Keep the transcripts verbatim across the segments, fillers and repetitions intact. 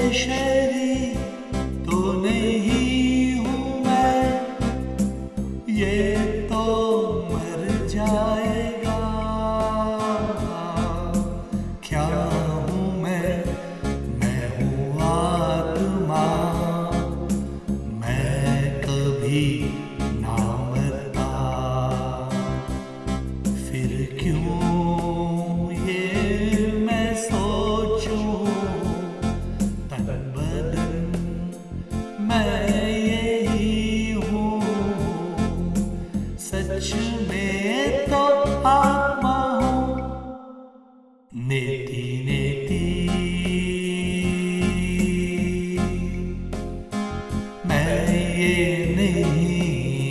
शहरी तो नहीं हूँ मैं, ये तो मर जाएगा। क्या हूँ मैं? मैं हूँ आत्मा, मैं कभी ना मरता। फिर क्यों ये मैं सोचूं, तन बदन मैं यही हूँ। सच में तो आत्मा हूँ, नेति नेति मैं ये नहीं।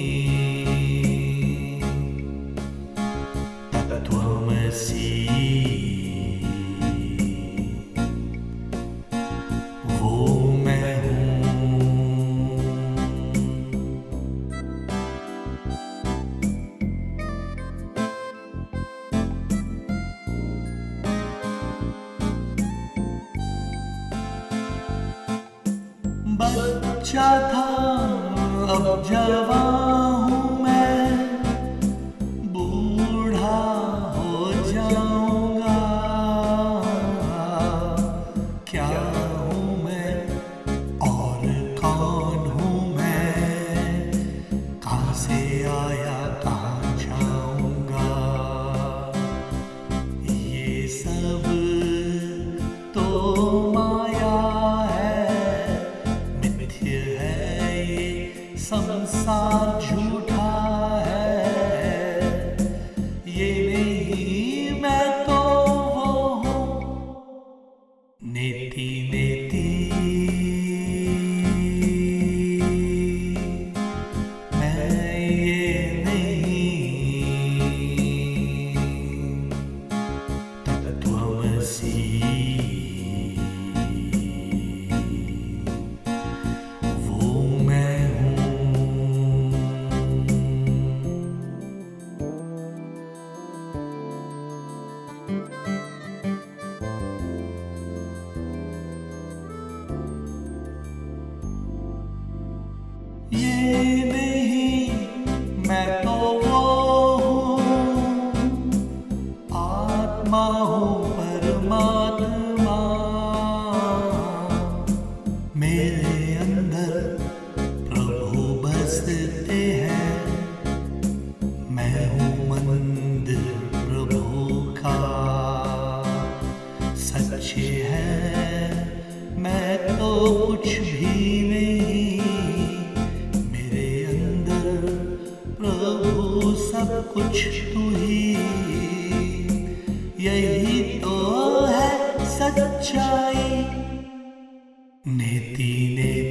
तत्त्वमसि वो मैं हूँ। बच्चा था अब जवान हूँ मैं, बूढ़ा हो जाऊंगा। क्या हूँ मैं और कौन हूँ मैं, कहाँ से आया कहाँ जाऊंगा। ये सब तो माया है, मिथ्य है ये संसार, झूठा है। ये नहीं मैं तो वो हूँ, नेति नेति मैं ये नहीं। तत्त्वमसि वो मैं हूँ। ये नहीं मैं तो वो हूँ, आत्मा हूँ परमात्मा। मेरे अंदर प्रभु बसते हैं, मैं हूँ मंदिर प्रभु का। सच है मैं तो कुछ भी नहीं, मेरे अंदर प्रभु सब कुछ तू ही। यही तो है सच्चाई, नेति नेति।